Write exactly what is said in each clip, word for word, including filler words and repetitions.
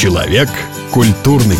Человек культурный.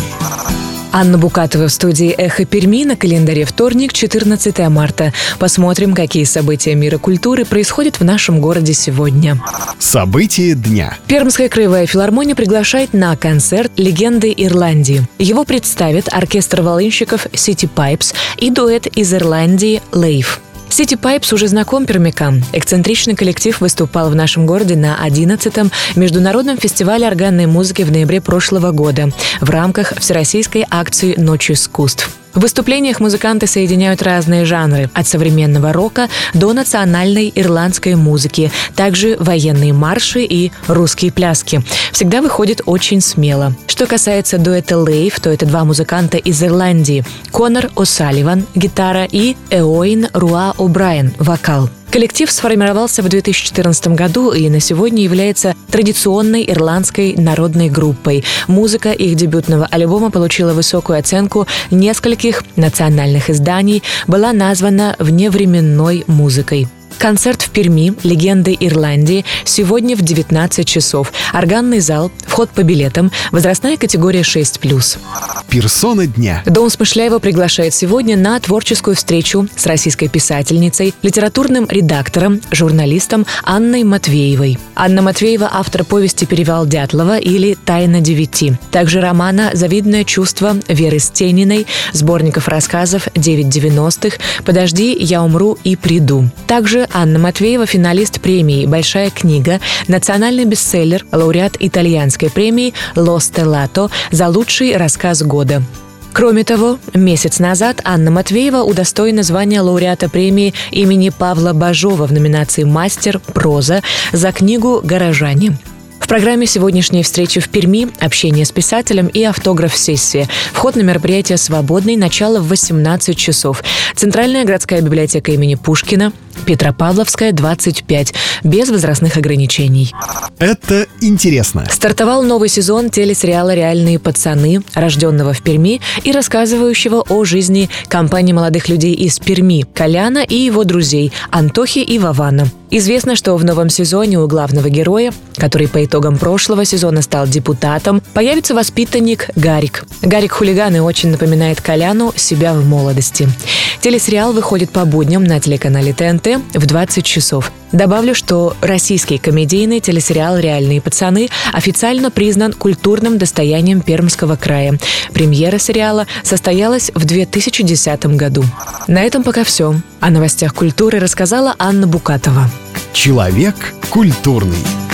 Анна Букатова в студии «Эхо Перми». На календаре вторник, четырнадцатое марта. Посмотрим, какие события мира культуры происходят в нашем городе сегодня. События дня. Пермская краевая филармония приглашает на концерт «Легенды Ирландии». Его представят оркестр волынщиков City Pipes и дуэт из Ирландии «Лейв». City Pipes уже знаком пермякам. Эксцентричный коллектив выступал в нашем городе на одиннадцатом международном фестивале органной музыки в ноябре прошлого года в рамках всероссийской акции «Ночь искусств». В выступлениях музыканты соединяют разные жанры, от современного рока до национальной ирландской музыки, также военные марши и русские пляски. Всегда выходит очень смело. Что касается дуэта «Лейв», то это два музыканта из Ирландии – Конор О'Салливан – гитара и Эоин Руа О'Брайен – вокал. Коллектив сформировался в две тысячи четырнадцатом году и на сегодня является традиционной ирландской народной группой. Музыка их дебютного альбома получила высокую оценку нескольких национальных изданий, была названа вневременной музыкой. Концерт в Перми «Легенды Ирландии» сегодня в девятнадцать часов. Органный зал, вход по билетам, возрастная категория шесть плюс. Персона дня. Дом Смышляева приглашает сегодня на творческую встречу с российской писательницей, литературным редактором, журналистом Анной Матвеевой. Анна Матвеева – автор повести «Перевал Дятлова» или «Тайна девяти», также романа «Завидное чувство» Веры Стениной, сборников рассказов «Девять девяностых», «Подожди, я умру и приду». Также Анна Матвеева – финалист премии «Большая книга», национальный бестселлер, лауреат итальянской премии «Ло Стеллато» за лучший рассказ года. Кроме того, месяц назад Анна Матвеева удостоена звания лауреата премии имени Павла Бажова в номинации «Мастер проза» за книгу «Горожане». В программе сегодняшней встречи в Перми общение с писателем и автограф-сессия. Вход на мероприятие свободный, начало в восемнадцать часов. Центральная городская библиотека имени Пушкина, Петропавловская, двадцать пять, без возрастных ограничений. Это интересно. Стартовал новый сезон телесериала «Реальные пацаны», рожденного в Перми и рассказывающего о жизни компании молодых людей из Перми, Коляна и его друзей Антохи и Вована. Известно, что в новом сезоне у главного героя, который по итогам прошлого сезона стал депутатом, появится воспитанник Гарик. Гарик-хулиган и очень напоминает Коляну себя в молодости. Телесериал выходит по будням на телеканале Тэ Эн Тэ в двадцать часов. Добавлю, что российский комедийный телесериал «Реальные пацаны» официально признан культурным достоянием Пермского края. Премьера сериала состоялась в две тысячи десятом году. На этом пока все. О новостях культуры рассказала Анна Букатова. Человек культурный.